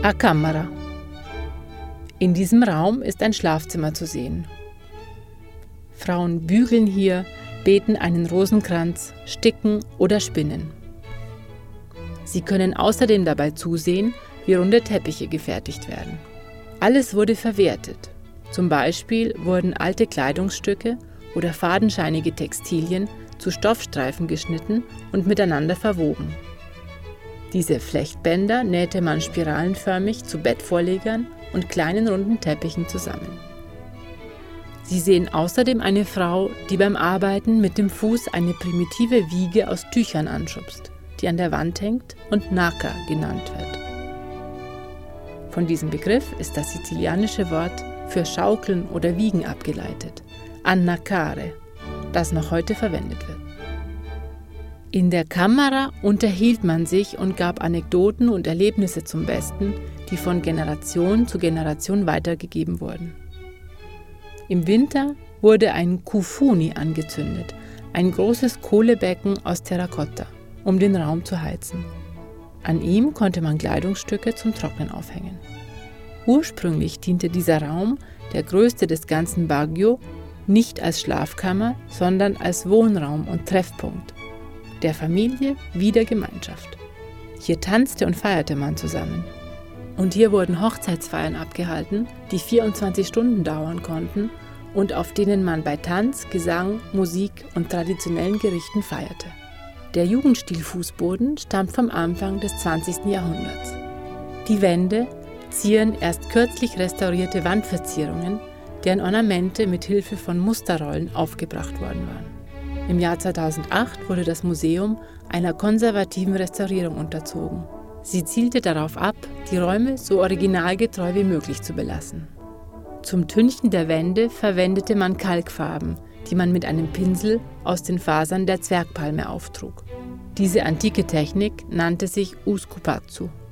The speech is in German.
A Camera. In diesem Raum ist ein Schlafzimmer zu sehen. Frauen bügeln hier, beten einen Rosenkranz, sticken oder spinnen. Sie können außerdem dabei zusehen, wie runde Teppiche gefertigt werden. Alles wurde verwertet. Zum Beispiel wurden alte Kleidungsstücke oder fadenscheinige Textilien zu Stoffstreifen geschnitten und miteinander verwoben. Diese Flechtbänder nähte man spiralenförmig zu Bettvorlegern und kleinen runden Teppichen zusammen. Sie sehen außerdem eine Frau, die beim Arbeiten mit dem Fuß eine primitive Wiege aus Tüchern anschubst, die an der Wand hängt und Naka genannt wird. Von diesem Begriff ist das sizilianische Wort für Schaukeln oder Wiegen abgeleitet, annacare, das noch heute verwendet wird. In der Kamera unterhielt man sich und gab Anekdoten und Erlebnisse zum Besten, die von Generation zu Generation weitergegeben wurden. Im Winter wurde ein Kufuni angezündet, ein großes Kohlebecken aus Terrakotta, um den Raum zu heizen. An ihm konnte man Kleidungsstücke zum Trocknen aufhängen. Ursprünglich diente dieser Raum, der größte des ganzen Baguio, nicht als Schlafkammer, sondern als Wohnraum und Treffpunkt der Familie wie der Gemeinschaft. Hier tanzte und feierte man zusammen. Und hier wurden Hochzeitsfeiern abgehalten, die 24 Stunden dauern konnten und auf denen man bei Tanz, Gesang, Musik und traditionellen Gerichten feierte. Der Jugendstil-Fußboden stammt vom Anfang des 20. Jahrhunderts. Die Wände zieren erst kürzlich restaurierte Wandverzierungen, deren Ornamente mit Hilfe von Musterrollen aufgebracht worden waren. Im Jahr 2008 wurde das Museum einer konservativen Restaurierung unterzogen. Sie zielte darauf ab, die Räume so originalgetreu wie möglich zu belassen. Zum Tünchen der Wände verwendete man Kalkfarben, die man mit einem Pinsel aus den Fasern der Zwergpalme auftrug. Diese antike Technik nannte sich Uskupazzu.